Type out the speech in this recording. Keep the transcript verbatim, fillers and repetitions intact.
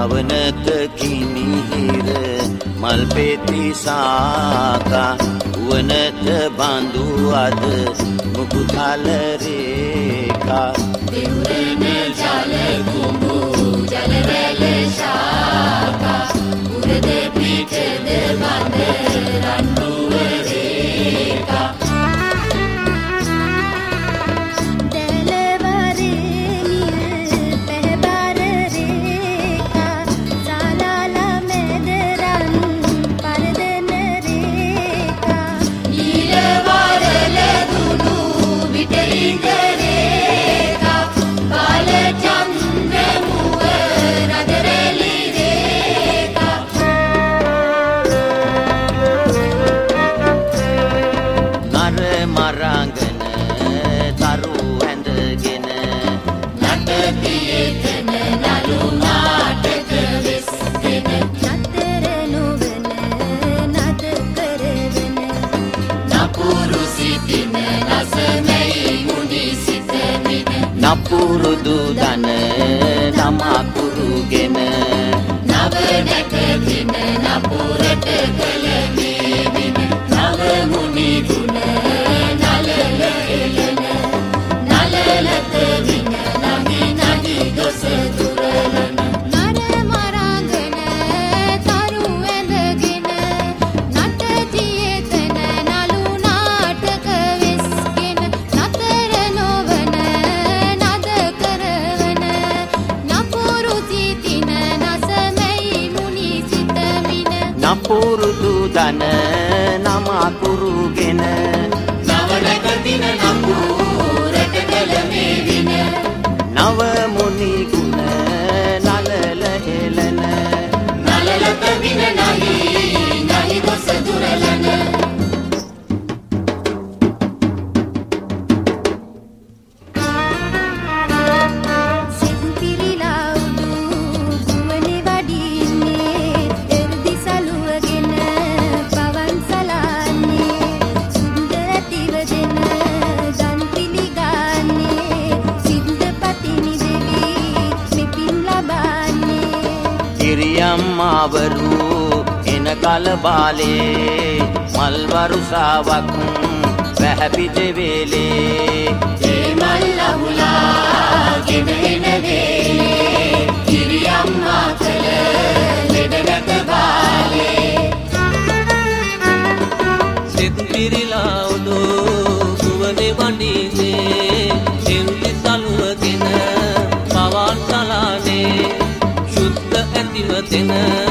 අවනත කිනිහිර මල් පෙති සාකා වනත බඳු අද මුකුතල රේකා දෙවුරන ජල කුඹු ජල රැළ ශාකා උරද පිටද බඳ රන්නුව රේකා නපුරුදු දන නමකුරුගෙන නව නැකදින නපුරට කළ මේ වින නව මුනි ගුණ නලල එලන නලලත වින නගි නගි ගොස දුරලන නර මරාගෙන තරු ඇඳගෙන නටතියේ තන නලු නාටක වෙස්ගෙන නතර නොවන නපුරුදු දන නමකුරුගෙන නව නැකදින නපුරට කළ මේ වින නව මුනි ගුණ නලල හෙලන නලලත වින නහි නහි ගොස දුරලන අම්මාවරු එන කල බාලේ මල් වරුසාවක් වැහැපි දෙවේලේ ඒ මල් ලහුලා ගෙන එන වේලේ කිරි අම්මා කල ලෙඩ නැත බාලේ සිත් පිරිලා උඩු සුවනේ වඩින්නේ එන්ලි සලුවගෙන පවන් සලානේ දෙන